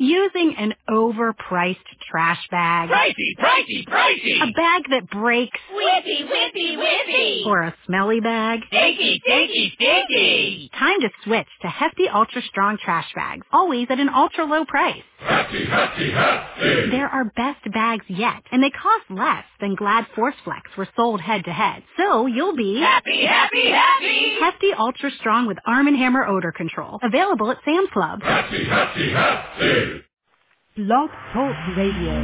Using an overpriced trash bag. Pricey, pricey, pricey! A bag that breaks. Whippy, whippy, whippy! Or a smelly bag. Stinky, stinky, stinky! Time to switch to Hefty Ultra Strong trash bags, always at an ultra low price. Hefty, hefty, hefty! They're our best bags yet, and they cost less than Glad Force Flex were sold head to head. So you'll be happy, happy, happy! Hefty Ultra Strong with Arm & Hammer odor control. Available at Sam's Club. Hefty, hefty, hefty! Blog Talk Radio.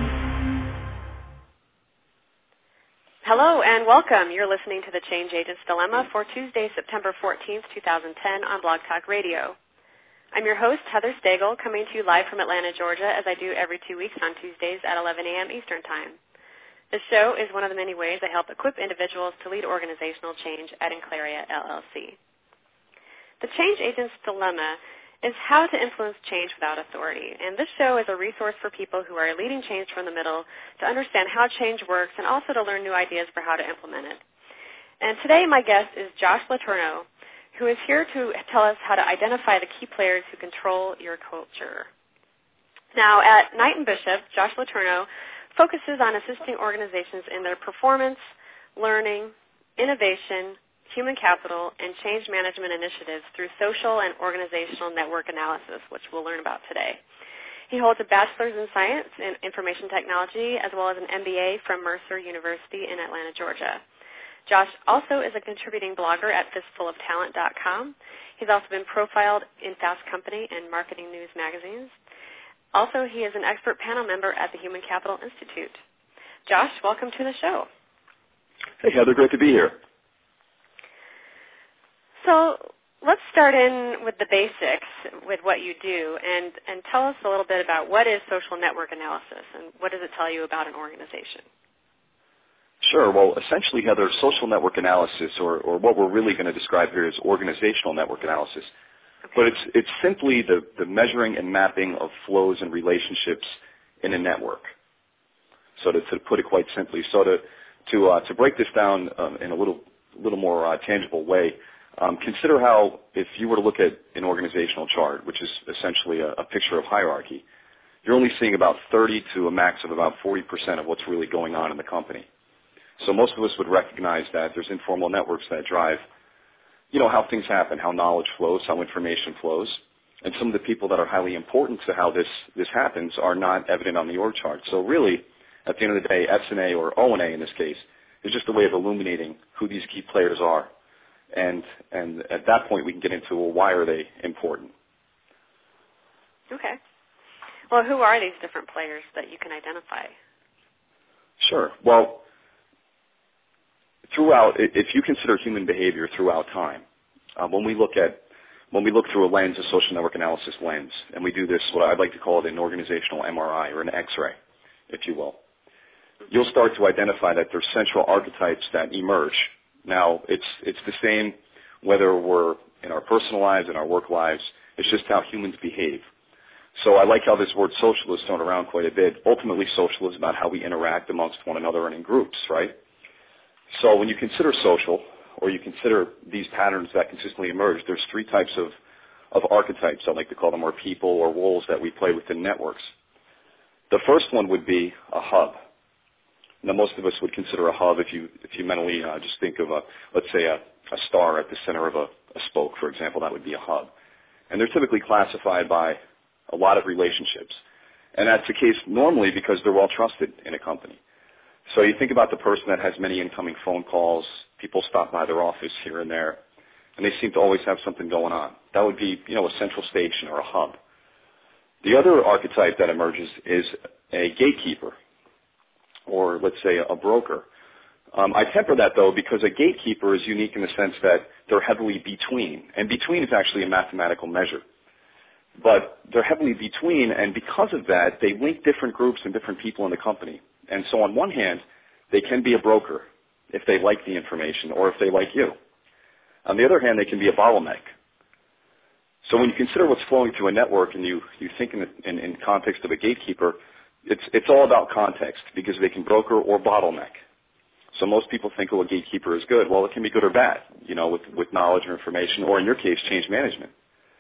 Hello and welcome. You're listening to The Change Agent's Dilemma for Tuesday, September 14th, 2010 on Blog Talk Radio. I'm your host, Heather Stagel, coming to you live from Atlanta, Georgia, as I do every 2 weeks on Tuesdays at 11 a.m. Eastern Time. This show is one of the many ways I help equip individuals to lead organizational change at Enclaria, LLC. The Change Agent's Dilemma is how to influence change without authority. And this show is a resource for people who are leading change from the middle to understand how change works and also to learn new ideas for how to implement it. And today my guest is Josh Letourneau, who is here to tell us how to identify the key players who control your culture. Now, at Knight & Bishop, Josh Letourneau focuses on assisting organizations in their performance, learning, innovation, human capital, and change management initiatives through social and organizational network analysis, which we'll learn about today. He holds a bachelor's in science and information technology, as well as an MBA from Mercer University in Atlanta, Georgia. Josh also is a contributing blogger at fistfuloftalent.com. He's also been profiled in Fast Company and Marketing News magazines. Also, he is an expert panel member at the Human Capital Institute. Josh, welcome to the show. Hey, Heather, great to be here. So let's start in with the basics with what you do and tell us a little bit about what is social network analysis and what does it tell you about an organization? Sure. Well, essentially, Heather, social network analysis, or what we're really going to describe here is organizational network analysis. Okay. But it's simply the measuring and mapping of flows and relationships in a network. So to put it quite simply, so to break this down in a little more tangible way, consider how if you were to look at an organizational chart, which is essentially a picture of hierarchy, you're only seeing about 30 to a max of about 40% of what's really going on in the company. So most of us would recognize that there's informal networks that drive, how things happen, how knowledge flows, how information flows. And some of the people that are highly important to how this happens are not evident on the org chart. So really, at the end of the day, S&A or O&A in this case is just a way of illuminating who these key players are. And at that point, we can get into, well, why are they important? Okay. Well, who are these different players that you can identify? Sure. Well, if you consider human behavior throughout time, when we look through a lens, a social network analysis lens, and we do this, what I'd like to call it an organizational MRI or an X-ray, if you will, you'll start to identify that there's central archetypes that emerge. Now, it's the same whether we're in our personal lives, in our work lives. It's just how humans behave. So I like how this word social is thrown around quite a bit. Ultimately, social is about how we interact amongst one another and in groups, right? So when you consider social, or you consider these patterns that consistently emerge, there's three types of archetypes, I like to call them, or people or roles that we play within networks. The first one would be a hub. Now, most of us would consider a hub if you mentally just think of let's say a star at the center of a spoke, for example. That would be a hub. And they're typically classified by a lot of relationships. And that's the case normally because they're well trusted in a company. So you think about the person that has many incoming phone calls, people stop by their office here and there, and they seem to always have something going on. That would be, a central station or a hub. The other archetype that emerges is a gatekeeper, or let's say a broker. I temper that, though, because a gatekeeper is unique in the sense that they're heavily between, and between is actually a mathematical measure. But they're heavily between, and because of that, they link different groups and different people in the company. And so on one hand, they can be a broker if they like the information or if they like you. On the other hand, they can be a bottleneck. So when you consider what's flowing through a network and you think in context of a gatekeeper, it's all about context because they can broker or bottleneck. So most people think, a gatekeeper is good. Well, it can be good or bad, with knowledge or information, or in your case, change management.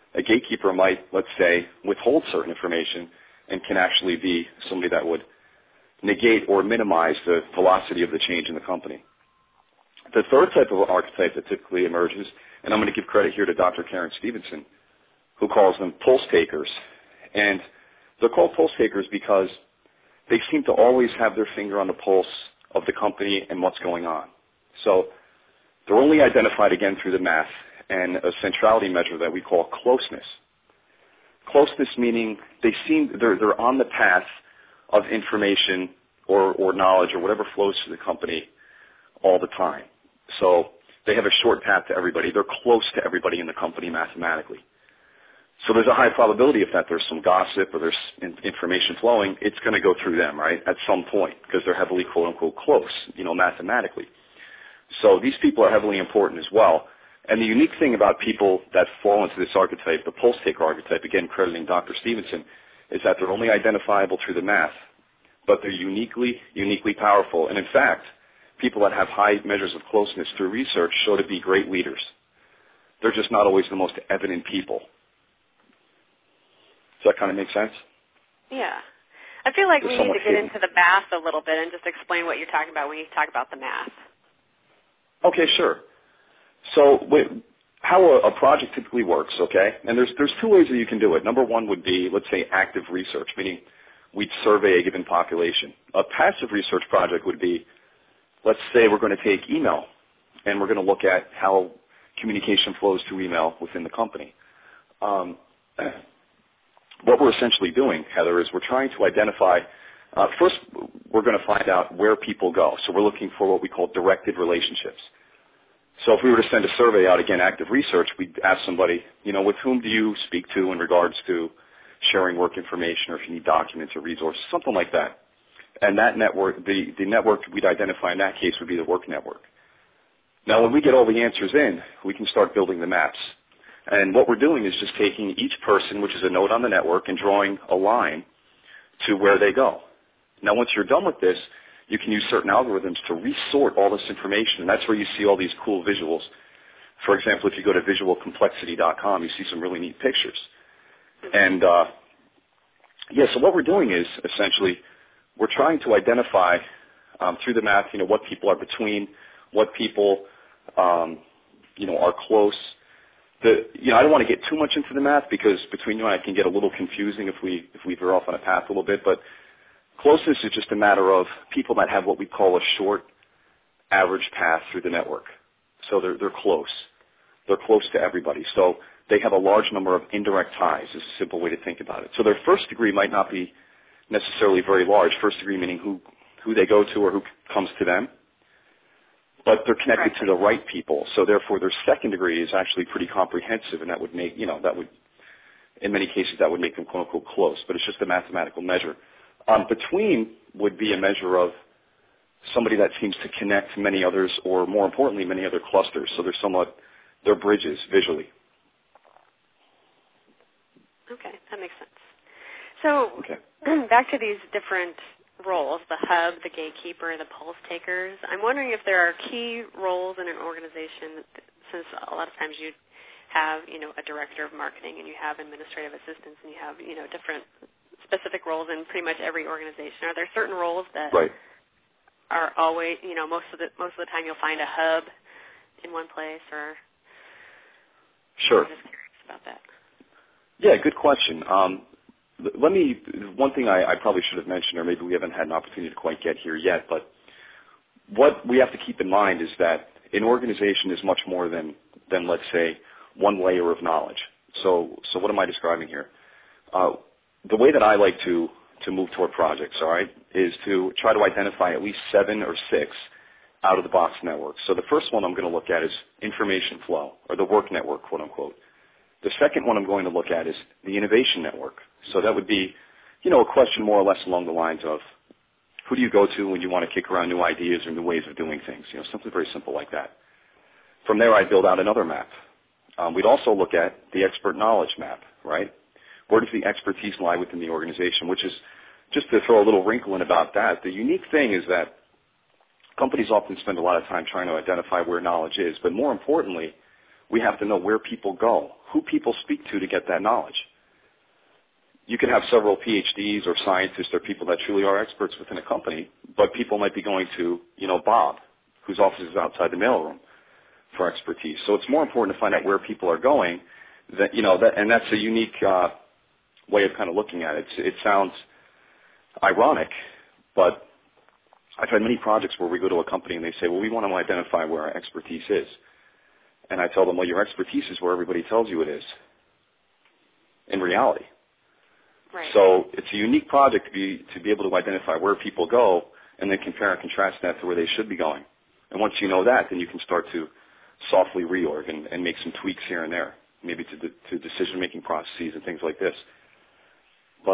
a gatekeeper might, let's say, withhold certain information and can actually be somebody that would negate or minimize the velocity of the change in the company. The third type of archetype that typically emerges, and I'm going to give credit here to Dr. Karen Stevenson, who calls them pulse takers. And they're called pulse takers because they seem to always have their finger on the pulse of the company and what's going on. So they're only identified, again, through the math and a centrality measure that we call closeness. Closeness meaning they're on the path of information or knowledge or whatever flows through the company all the time. So they have a short path to everybody. They're close to everybody in the company mathematically. So there's a high probability if that there's some gossip or there's information flowing, it's going to go through them, right, at some point because they're heavily, quote-unquote, close, mathematically. So these people are heavily important as well. And the unique thing about people that fall into this archetype, the pulse taker archetype, again crediting Dr. Stevenson, is that they're only identifiable through the math, but they're uniquely powerful. And in fact, people that have high measures of closeness through research show to be great leaders. They're just not always the most evident people. Does that kind of make sense? Yeah. I feel like we need to get hidden. into the math a little bit and just explain what you're talking about when you talk about the math. Okay, sure. So how a project typically works, okay, and there's two ways that you can do it. Number one would be, let's say, active research, meaning we'd survey a given population. A passive research project would be, let's say we're going to take email, and we're going to look at how communication flows through email within the company. What we're essentially doing, Heather, is we're trying to identify, first we're going to find out where people go. So we're looking for what we call directed relationships. So if we were to send a survey out, again, active research, we'd ask somebody, with whom do you speak to in regards to sharing work information or if you need documents or resources, something like that. And that network, the network we'd identify in that case would be the work network. Now, when we get all the answers in, we can start building the maps. And what we're doing is just taking each person, which is a node on the network, and drawing a line to where they go. Now, once you're done with this, you can use certain algorithms to resort all this information, and that's where you see all these cool visuals. For example, if you go to visualcomplexity.com, you see some really neat pictures. And, so what we're doing is, essentially, we're trying to identify through the math, what people are between, what people, are close. I don't want to get too much into the math because between you and I it can get a little confusing if we veer off on a path a little bit, but closeness is just a matter of people that have what we call a short average path through the network. So they're close. They're close to everybody. So they have a large number of indirect ties is a simple way to think about it. So their first degree might not be necessarily very large, first degree meaning who they go to or who comes to them. But they're connected to the right people, so therefore their second degree is actually pretty comprehensive, and that would make, in many cases, that would make them quote-unquote close, but it's just a mathematical measure. Between would be a measure of somebody that seems to connect many others, or more importantly, many other clusters, so they're bridges visually. Okay, that makes sense. So back to these different roles, the hub, the gatekeeper, the pulse takers. I'm wondering if there are key roles in an organization, since a lot of times you have, a director of marketing and you have administrative assistants and you have, different specific roles in pretty much every organization. Are there certain roles that are always, most of the time you'll find a hub in one place, or? Sure. I'm just curious about that. Yeah, good question. One thing I probably should have mentioned, or maybe we haven't had an opportunity to quite get here yet, but what we have to keep in mind is that an organization is much more than let's say, one layer of knowledge. So what am I describing here? The way that I like to move toward projects, all right, is to try to identify at least 7 or 6 out-of-the-box networks. So the first one I'm going to look at is information flow, or the work network, quote-unquote. The second one I'm going to look at is the innovation network. So that would be, a question more or less along the lines of who do you go to when you want to kick around new ideas or new ways of doing things, something very simple like that. From there, I'd build out another map. We'd also look at the expert knowledge map, right? Where does the expertise lie within the organization, which is, just to throw a little wrinkle in about that, the unique thing is that companies often spend a lot of time trying to identify where knowledge is, but more importantly, we have to know where people go, who people speak to get that knowledge. You could have several PhDs or scientists or people that truly are experts within a company, but people might be going to, Bob, whose office is outside the mailroom, for expertise. So it's more important to find out where people are going, and that's a unique way of kind of looking at it. It sounds ironic, but I've had many projects where we go to a company and they say, well, we want to identify where our expertise is. And I tell them, well, your expertise is where everybody tells you it is in reality. Right. So it's a unique project to be able to identify where people go and then compare and contrast that to where they should be going. And once you know that, then you can start to softly reorg and make some tweaks here and there, maybe to decision-making processes and things like this. But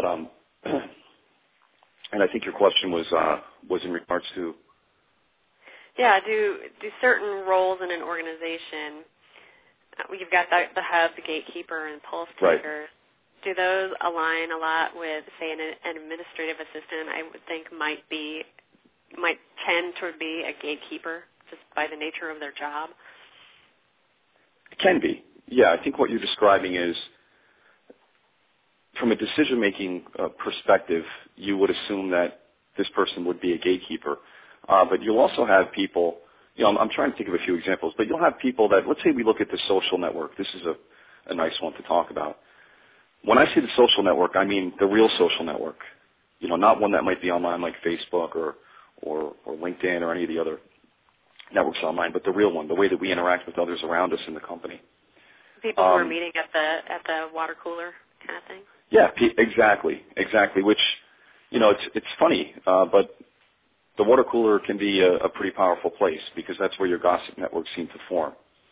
and I think your question was in regards to. Yeah, do certain roles in an organization, you've got the hub, the gatekeeper, and pulse taker. Right. Do those align a lot with, say, an administrative assistant? I would think might tend to be a gatekeeper just by the nature of their job. It can be. Yeah, I think what you're describing is, from a decision-making perspective, you would assume that this person would be a gatekeeper. But you'll also have people, I'm trying to think of a few examples, but you'll have people that, let's say we look at the social network. This is a nice one to talk about. When I say the social network, I mean the real social network. Not one that might be online like Facebook or LinkedIn or any of the other networks online, but the real one, the way that we interact with others around us in the company. People who are meeting at the water cooler kind of thing? Yeah, exactly. Which, it's funny, but the water cooler can be a pretty powerful place because that's where your gossip networks seem to form.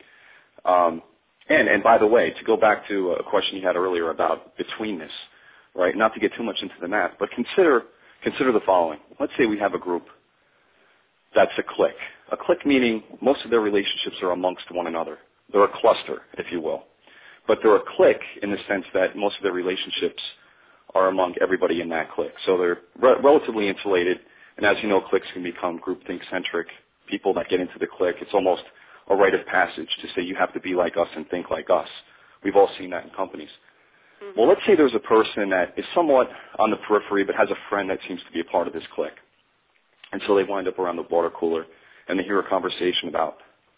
And by the way, to go back to a question you had earlier about betweenness, right? Not to get too much into the math, but consider the following. Let's say we have a group that's a clique. A clique meaning most of their relationships are amongst one another. They're a cluster, if you will. But they're a clique in the sense that most of their relationships are among everybody in that clique. So they're relatively insulated. And as you know, cliques can become groupthink-centric. People that get into the clique, it's almost a rite of passage to say you have to be like us and think like us. We've all seen that in companies. Mm-hmm. Well, let's say there's a person that is somewhat on the periphery but has a friend that seems to be a part of this clique. And so they wind up around the water cooler and they hear a conversation about,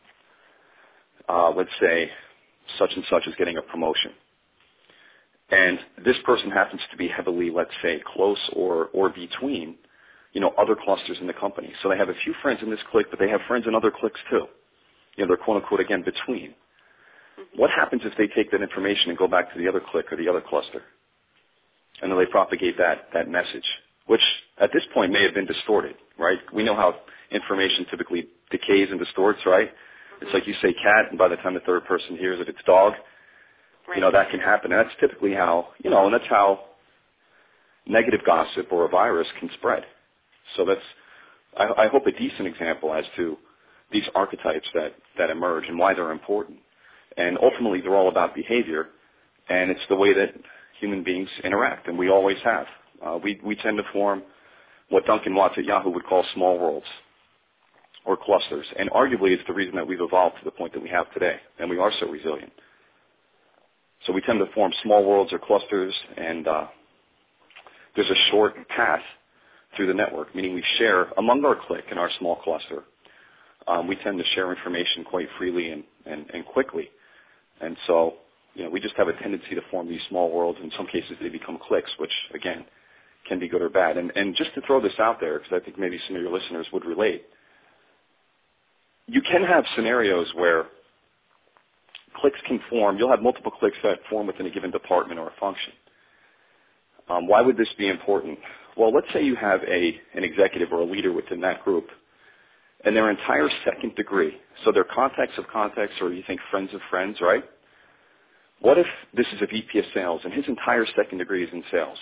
let's say, such and such is getting a promotion. And this person happens to be heavily, let's say, close or between, other clusters in the company. So they have a few friends in this clique, but they have friends in other cliques too. They're quote unquote, again, between. Mm-hmm. What happens if they take that information and go back to the other clique or the other cluster? And then they propagate that message, which at this point may have been distorted, right? We know how information typically decays and distorts, right? Mm-hmm. It's like you say cat, and by the time the third person hears it, it's dog. Right. That can happen. And that's typically how, and that's how negative gossip or a virus can spread. So that's, I hope, a decent example as to these archetypes that emerge and why they're important. And ultimately, they're all about behavior, and it's the way that human beings interact, and we always have. We tend to form what Duncan Watts at Yahoo would call small worlds or clusters, and arguably it's the reason that we've evolved to the point that we have today, and we are so resilient. So we tend to form small worlds or clusters, and there's a short path through the network, meaning we share among our clique and our small cluster. We tend to share information quite freely and quickly. And so, we just have a tendency to form these small worlds. In some cases, they become cliques, which, again, can be good or bad. And just to throw this out there, because I think maybe some of your listeners would relate, you can have scenarios where cliques can form. You'll have multiple cliques that form within a given department or a function. Why would this be important? Well, let's say you have an executive or a leader within that group, and their entire second degree, so they're contacts of contacts, or you think friends of friends, right? What if this is a VP of sales, and his entire second degree is in sales?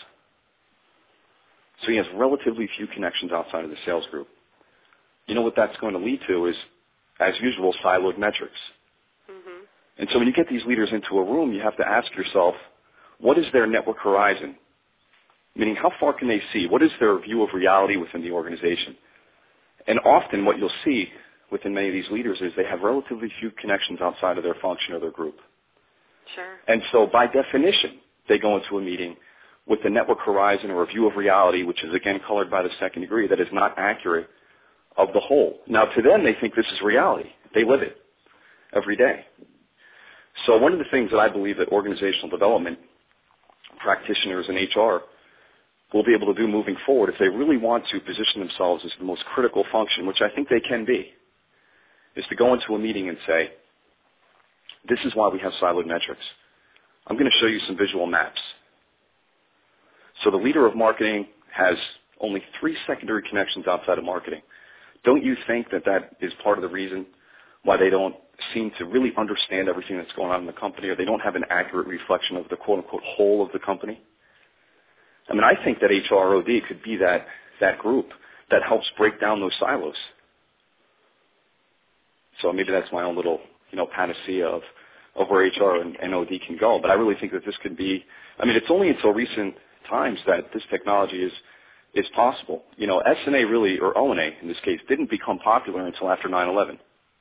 So he has relatively few connections outside of the sales group. You know what that's going to lead to is, as usual, siloed metrics. Mm-hmm. And so when you get these leaders into a room, you have to ask yourself, what is their network horizon? Meaning, how far can they see? What is their view of reality within the organization? And often what you'll see within many of these leaders is they have relatively few connections outside of their function or their group. Sure. And so by definition, they go into a meeting with the network horizon or a view of reality, which is again colored by the second degree, that is not accurate of the whole. Now to them, they think this is reality. They live it every day. So one of the things that I believe that organizational development practitioners in HR will be able to do moving forward, if they really want to position themselves as the most critical function, which I think they can be, is to go into a meeting and say, this is why we have siloed metrics. I'm going to show you some visual maps. So the leader of marketing has only 3 secondary connections outside of marketing. Don't you think that that is part of the reason why they don't seem to really understand everything that's going on in the company, or they don't have an accurate reflection of the quote-unquote whole of the company? I mean, I think that HROD could be that group that helps break down those silos. So maybe that's my own little, panacea of where HR and OD can go. But I really think that this could be, it's only until recent times that this technology is possible. SNA really, or ONA in this case, didn't become popular until after 9/11.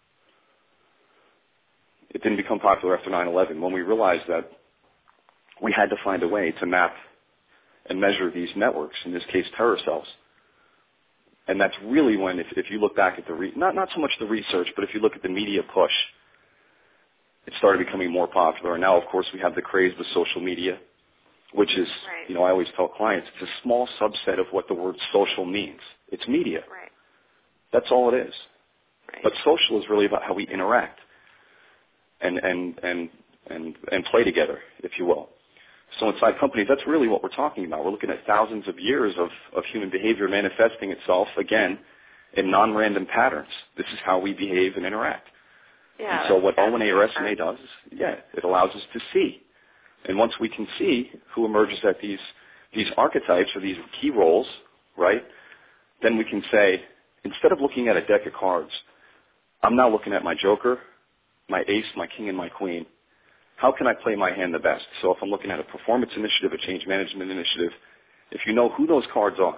It didn't become popular after 9/11 when we realized that we had to find a way to map and measure these networks, in this case terror cells. And that's really when, if you look back at not so much the research, but if you look at the media push, it started becoming more popular. And now, of course, we have the craze with social media, which is, right. I always tell clients, it's a small subset of what the word social means. It's media. Right. That's all it is. Right. But social is really about how we interact and play together, if you will. So inside companies, that's really what we're talking about. We're looking at thousands of years of human behavior manifesting itself, again, in non-random patterns. This is how we behave and interact. Yeah, and so what ONA or SNA does is, it allows us to see. And once we can see who emerges at these archetypes or these key roles, right, then we can say, instead of looking at a deck of cards, I'm now looking at my joker, my ace, my king, and my queen. How can I play my hand the best? So if I'm looking at a performance initiative, a change management initiative, if you know who those cards are,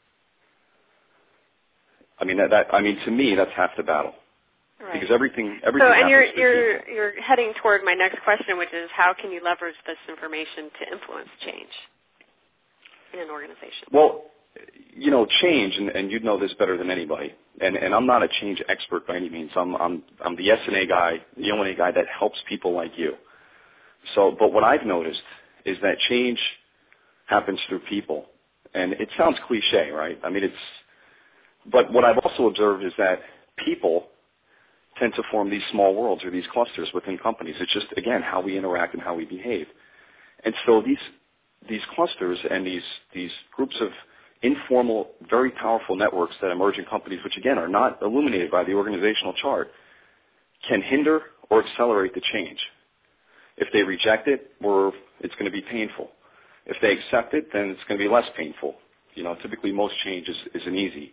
to me, that's half the battle. Right. Because everything. So, and you're heading toward my next question, which is how can you leverage this information to influence change in an organization? Well, change, and you'd know this better than anybody. And I'm not a change expert by any means. I'm the SNA guy, the ONA guy that helps people like you. So, but what I've noticed is that change happens through people, and it sounds cliche, right? But what I've also observed is that people tend to form these small worlds or these clusters within companies. It's just, again, how we interact and how we behave. And so these clusters and these groups of informal, very powerful networks that emerge in companies, which again are not illuminated by the organizational chart, can hinder or accelerate the change. If they reject it, it's going to be painful. If they accept it, then it's going to be less painful. Typically most change isn't easy.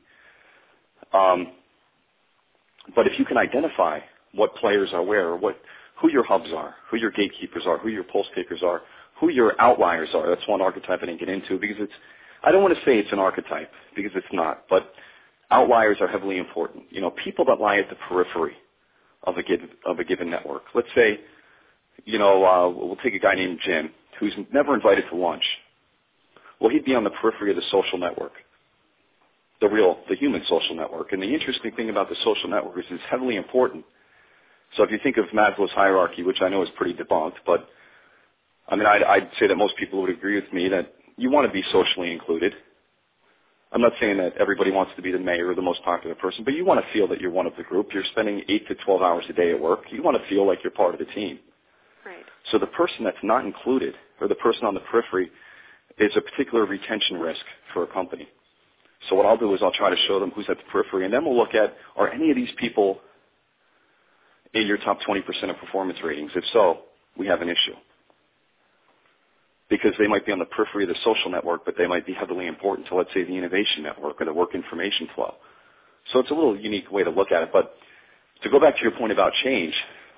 But if you can identify what players are where, who your hubs are, who your gatekeepers are, who your pulse takers are, who your outliers are, that's one archetype I didn't get into because I don't want to say it's an archetype because it's not, but outliers are heavily important. People that lie at the periphery of a given network. Let's say, we'll take a guy named Jim who's never invited to lunch. Well, he'd be on the periphery of the social network, the human social network. And the interesting thing about the social network is it's heavily important. So if you think of Maslow's hierarchy, which I know is pretty debunked, but I'd say that most people would agree with me that you want to be socially included. I'm not saying that everybody wants to be the mayor or the most popular person, but you want to feel that you're one of the group. You're spending 8 to 12 hours a day at work. You want to feel like you're part of the team. Right. So the person that's not included or the person on the periphery is a particular retention risk for a company. So what I'll do is I'll try to show them who's at the periphery, and then we'll look at, are any of these people in your top 20% of performance ratings? If so, we have an issue. Because they might be on the periphery of the social network, but they might be heavily important to, let's say, the innovation network or the work information flow. So it's a little unique way to look at it. But to go back to your point about change,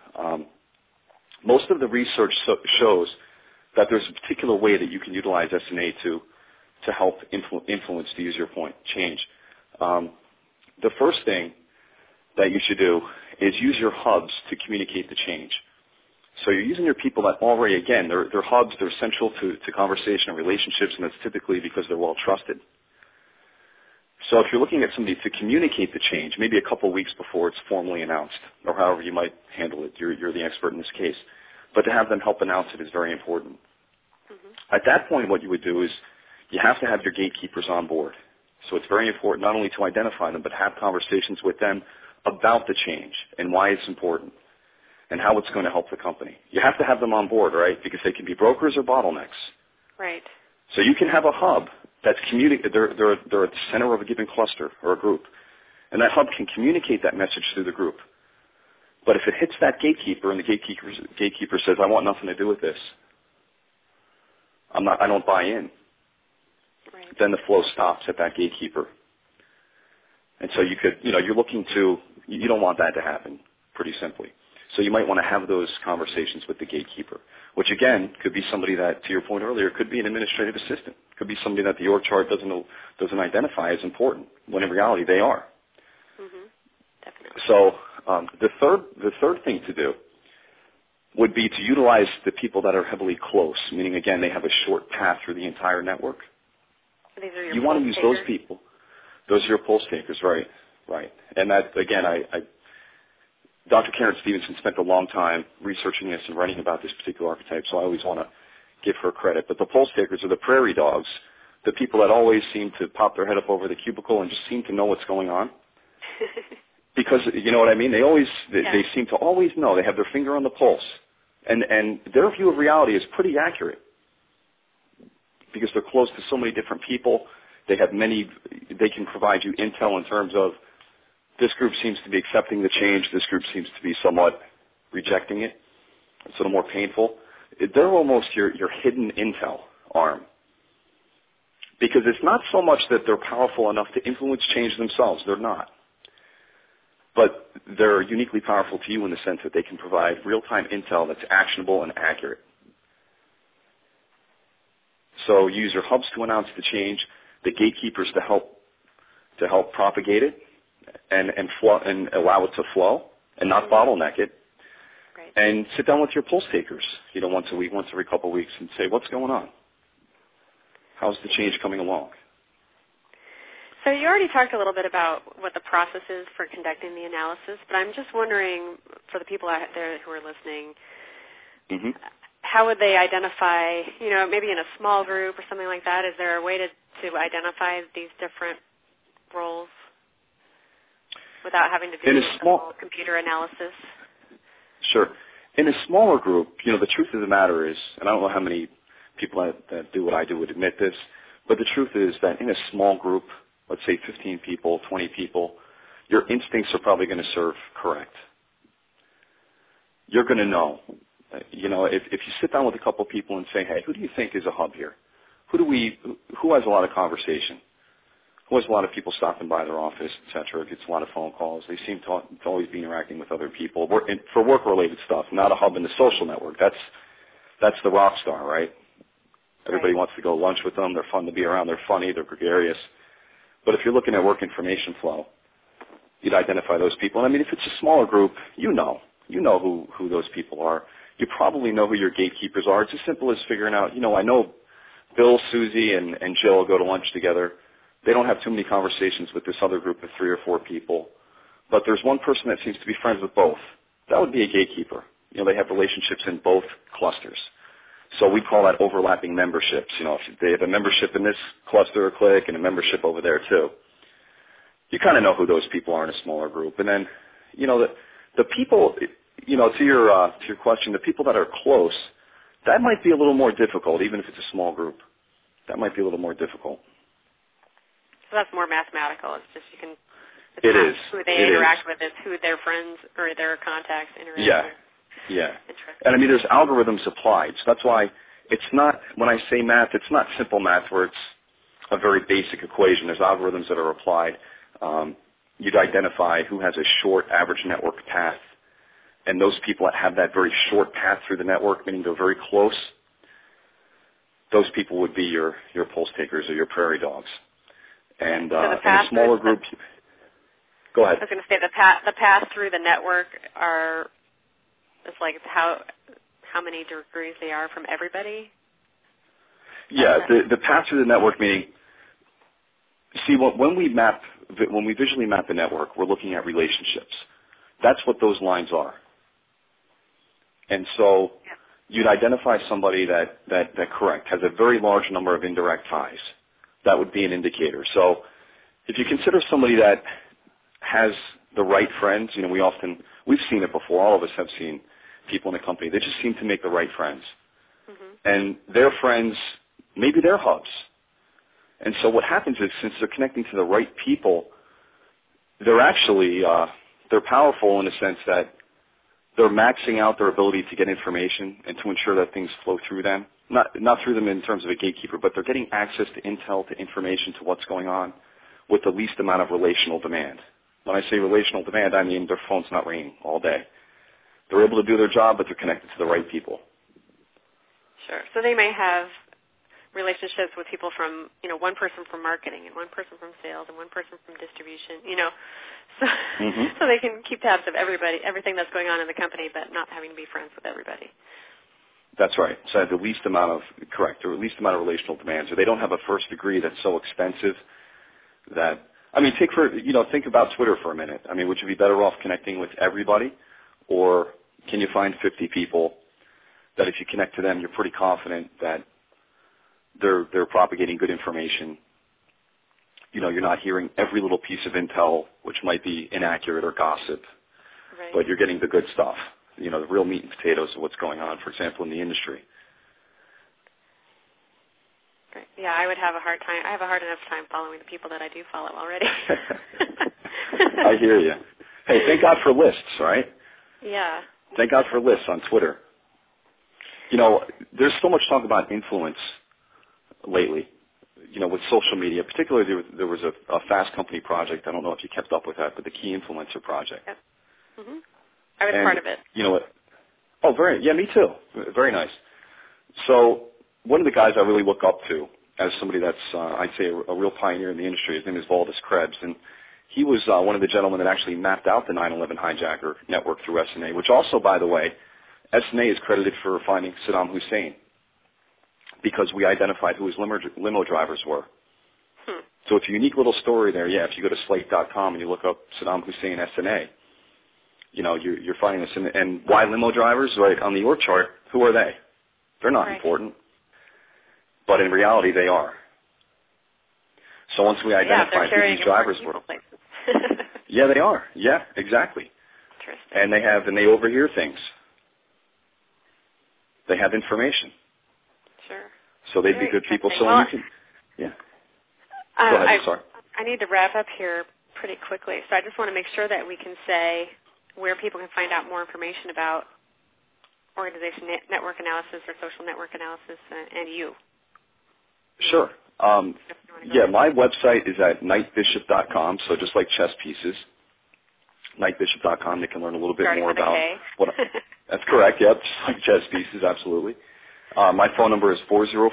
most of the research shows that there's a particular way that you can utilize SNA to help influence, to use your point, change. The first thing that you should do is use your hubs to communicate the change. So you're using your people that already, again, they're hubs, they're central to conversation and relationships, and that's typically because they're well trusted. So if you're looking at somebody to communicate the change, maybe a couple weeks before it's formally announced, or however you might handle it, you're the expert in this case, but to have them help announce it is very important. Mm-hmm. At that point, what you would do is you have to have your gatekeepers on board. So it's very important not only to identify them, but have conversations with them about the change and why it's important and how it's going to help the company. You have to have them on board, right? Because they can be brokers or bottlenecks. Right. So you can have a hub that's they're at the center of a given cluster or a group, and that hub can communicate that message through the group. But if it hits that gatekeeper and the gatekeeper says, I want nothing to do with this, I don't buy in, right, then the flow stops at that gatekeeper. And so you're looking to, you don't want that to happen, pretty simply. So you might want to have those conversations with the gatekeeper, which again could be somebody that, to your point earlier, could be an administrative assistant, could be somebody that the org chart doesn't identify as important, when in reality they are. Mm-hmm. Definitely. So the third thing to do would be to utilize the people that are heavily close, meaning again they have a short path through the entire network. These are your you want to use takers. Those people. Those are your pulse takers, right? Right. And that again, Dr. Karen Stevenson spent a long time researching this and writing about this particular archetype, so I always want to give her credit. But the pulse takers are the prairie dogs, the people that always seem to pop their head up over the cubicle and just seem to know what's going on. Because, you know what I mean? They seem to always know. They have their finger on the pulse. And their view of reality is pretty accurate because they're close to so many different people. They can provide you intel in terms of this group seems to be accepting the change. This group seems to be somewhat rejecting it. It's a little more painful. They're almost your hidden intel arm. Because it's not so much that they're powerful enough to influence change themselves. They're not. But they're uniquely powerful to you in the sense that they can provide real-time intel that's actionable and accurate. So use your hubs to announce the change, the gatekeepers to help propagate it, and allow it to flow and not bottleneck it. Right. And sit down with your pulse takers, once a week, once every couple of weeks, and say, what's going on? How's the change coming along? So you already talked a little bit about what the process is for conducting the analysis, but I'm just wondering, for the people out there who are listening, mm-hmm. how would they identify, maybe in a small group or something like that? Is there a way to identify these different roles without having to do a full computer analysis? Sure. In a smaller group, the truth of the matter is, and I don't know how many people that do what I do would admit this, but the truth is that in a small group, let's say 15 people, 20 people, your instincts are probably going to serve correct. You're going to know. If you sit down with a couple people and say, hey, who do you think is a hub here? Who has a lot of conversation? Who has a lot of people stopping by their office, et cetera, gets a lot of phone calls. They seem to always be interacting with other people for work-related stuff, not a hub in the social network. That's the rock star, right? Everybody wants to go lunch with them. They're fun to be around. They're funny. They're gregarious. But if you're looking at work information flow, you'd identify those people. And, if it's a smaller group, you know who those people are. You probably know who your gatekeepers are. It's as simple as figuring out, I know Bill, Susie, and Jill go to lunch together. They don't have too many conversations with this other group of 3 or 4 people. But there's one person that seems to be friends with both. That would be a gatekeeper. They have relationships in both clusters. So we call that overlapping memberships. If they have a membership in this cluster or clique and a membership over there too, you kind of know who those people are in a smaller group. And then, the people, to your question, the people that are close, that might be a little more difficult, even if it's a small group. That might be a little more difficult. So that's more mathematical. It's just it's it not is. Who they interact with, it's who their friends or their contacts interact with. Yeah. And there's algorithms applied. So that's why it's not, when I say math, it's not simple math where it's a very basic equation. There's algorithms that are applied. You'd identify who has a short average network path. And those people that have that very short path through the network, meaning they're very close, those people would be your pulse takers or your prairie dogs. And so in a smaller group... Go ahead. I was going to say the path through the network is like how many degrees they are from everybody. Yeah, the path through the network meaning. See, when we visually map the network, we're looking at relationships. That's what those lines are. And so you'd identify somebody that correct, has a very large number of indirect ties. That would be an indicator. So if you consider somebody that has the right friends, we've seen it before. All of us have seen people in a company. They just seem to make the right friends. Mm-hmm. And their friends, maybe they're hubs. And so what happens is, since they're connecting to the right people, they're actually they're powerful in the sense that they're maxing out their ability to get information and to ensure that things flow through them. Not through them in terms of a gatekeeper, but they're getting access to intel, to information, to what's going on with the least amount of relational demand. When I say relational demand, I mean their phone's not ringing all day. They're able to do their job, but they're connected to the right people. Sure. So they may have relationships with people from, one person from marketing and one person from sales and one person from distribution, so so they can keep tabs of everything that's going on in the company, but not having to be friends with everybody. That's right. So the least amount of relational demands. Or they don't have a first degree that's so expensive that, think about Twitter for a minute. Would you be better off connecting with everybody, or can you find 50 people that if you connect to them, you're pretty confident that they're propagating good information? You're not hearing every little piece of intel, which might be inaccurate or gossip, right, but you're getting the good stuff, the real meat and potatoes of what's going on, for example, in the industry. Great. Yeah, I would have a hard time. I have a hard enough time following the people that I do follow already. I hear you. Hey, thank God for lists, right? Yeah. Thank God for lists on Twitter. There's so much talk about influence lately, with social media. Particularly, there was a Fast Company project. I don't know if you kept up with that, but the Key Influencer Project. Yep. Mm-hmm. I was part of it. Me too. Very nice. So one of the guys I really look up to as somebody that's, I'd say, a real pioneer in the industry, his name is Valdez Krebs, and he was one of the gentlemen that actually mapped out the 9/11 hijacker network through SNA, which also, by the way, SNA is credited for finding Saddam Hussein, because we identified who his limo drivers were. So it's a unique little story there. Yeah, if you go to Slate.com and you look up Saddam Hussein SNA, you're finding this. And why limo drivers? Right, on the org chart, who are they? They're not important. But in reality, they are. So once we identified who these drivers were. Yeah, they are. Yeah, exactly. And they overhear things. They have information. Sure. So they'd be good people. So when you can, yeah. Go ahead. I'm sorry. I need to wrap up here pretty quickly. So I just want to make sure that we can say where people can find out more information about organization network analysis or social network analysis and you. Sure. My website is at knightbishop.com, so just like chess pieces, knightbishop.com, they can learn a little bit more about what. That's correct, yep, just like chess pieces, absolutely. My phone number is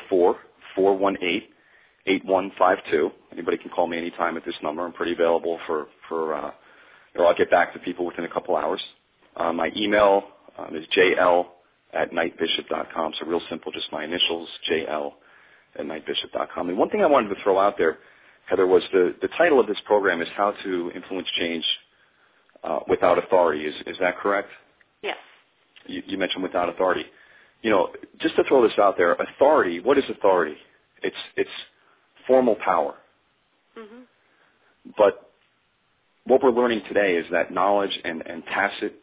404-418-8152. Anybody can call me anytime at this number. I'm pretty available for I'll get back to people within a couple hours. My email is jl@knightbishop.com, so real simple, just my initials, jl@knightbishop.com. And one thing I wanted to throw out there, Heather, was the title of this program is How to Influence Change Without Authority. Is that correct? Yes. You mentioned without authority. Just to throw this out there, authority, what is authority? It's formal power. Mm-hmm. But what we're learning today is that knowledge and tacit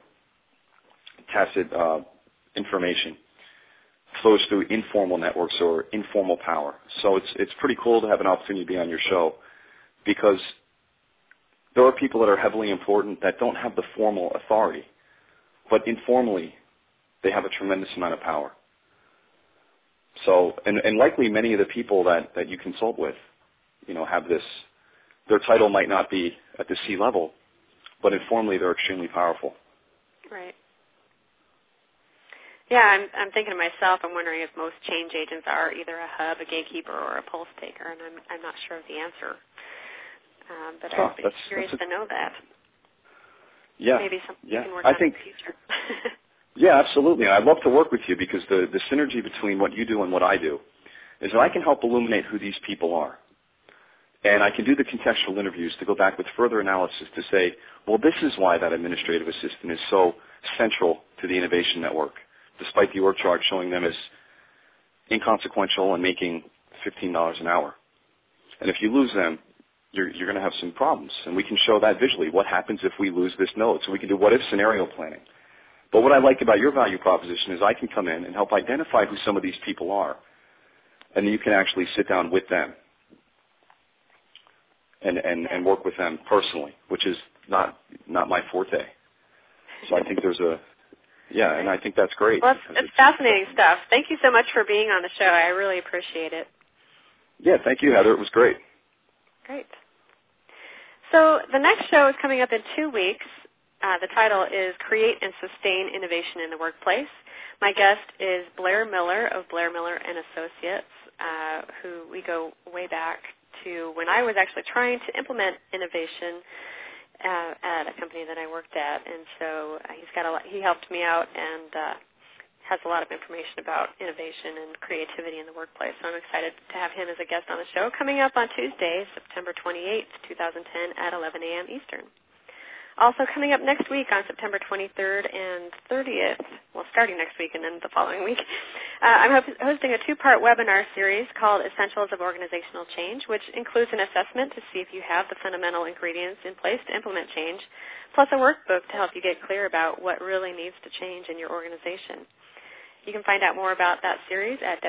information flows through informal networks or informal power. So it's pretty cool to have an opportunity to be on your show, because there are people that are heavily important that don't have the formal authority, but informally they have a tremendous amount of power. So, and likely many of the people that you consult with, have this, their title might not be at the C level, but informally they're extremely powerful. Right. Yeah, I'm thinking to myself, I'm wondering if most change agents are either a hub, a gatekeeper, or a pulse taker, and I'm not sure of the answer. But I'd be curious to know that. maybe something you can work on in the future. Yeah, absolutely. And I'd love to work with you because the synergy between what you do and what I do is that I can help illuminate who these people are. And I can do the contextual interviews to go back with further analysis to say, well, this is why that administrative assistant is so central to the innovation network, despite the org chart showing them as inconsequential and making $15 an hour. And if you lose them, you're going to have some problems. And we can show that visually. What happens if we lose this node? So we can do what-if scenario planning. But what I like about your value proposition is I can come in and help identify who some of these people are. And then you can actually sit down with them and work with them personally, which is not my forte. So I think and I think that's great. Well, it's fascinating stuff. Thank you so much for being on the show. I really appreciate it. Yeah, thank you, Heather. It was great. Great. So the next show is coming up in 2 weeks. The title is Create and Sustain Innovation in the Workplace. My guest is Blair Miller of Blair Miller & Associates, who we go way back to when I was actually trying to implement innovation at a company that I worked at. And so he helped me out and has a lot of information about innovation and creativity in the workplace. So I'm excited to have him as a guest on the show coming up on Tuesday, September 28th, 2010 at 11 a.m. Eastern. Also coming up next week on September 23rd and 30th, well, starting next week and then the following week, I'm hosting a 2-part webinar series called Essentials of Organizational Change, which includes an assessment to see if you have the fundamental ingredients in place to implement change, plus a workbook to help you get clear about what really needs to change in your organization. You can find out more about that series at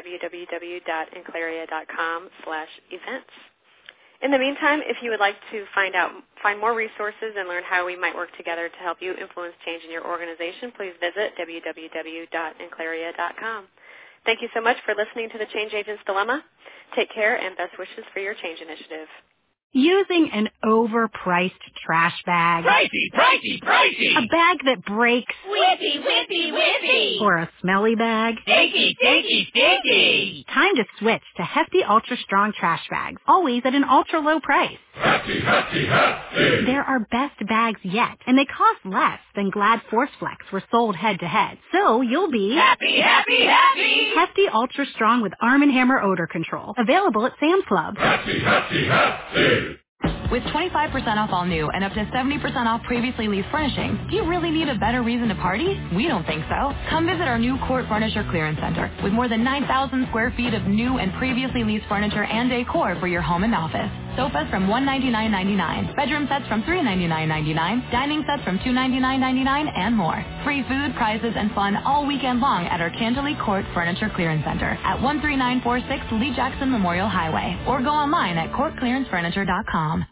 www.inclaria.com/events. In the meantime, if you would like to find more resources and learn how we might work together to help you influence change in your organization, please visit www.inclaria.com. Thank you so much for listening to the Change Agent's Dilemma. Take care and best wishes for your change initiative. Using an overpriced trash bag. Pricey, pricey, pricey. A bag that breaks. Whippy, whippy, whippy. Or a smelly bag. Stinky, stinky, stinky. Time to switch to Hefty Ultra Strong trash bags, always at an ultra low price. Hefty, hefty, hefty. They're our best bags yet, and they cost less than Glad ForceFlex were sold head-to-head. So you'll be happy, happy, happy. Hefty Ultra Strong with Arm & Hammer odor control. Available at Sam's Club. Hefty, hefty, hefty. With 25% off all new and up to 70% off previously leased furnishings, do you really need a better reason to party? We don't think so. Come visit our new Court Furniture Clearance Center with more than 9,000 square feet of new and previously leased furniture and decor for your home and office. Sofas from $199.99, bedroom sets from $399.99, dining sets from $299.99, and more. Free food, prizes, and fun all weekend long at our Canterley Court Furniture Clearance Center at 13946 Lee Jackson Memorial Highway, or go online at courtclearancefurniture.com.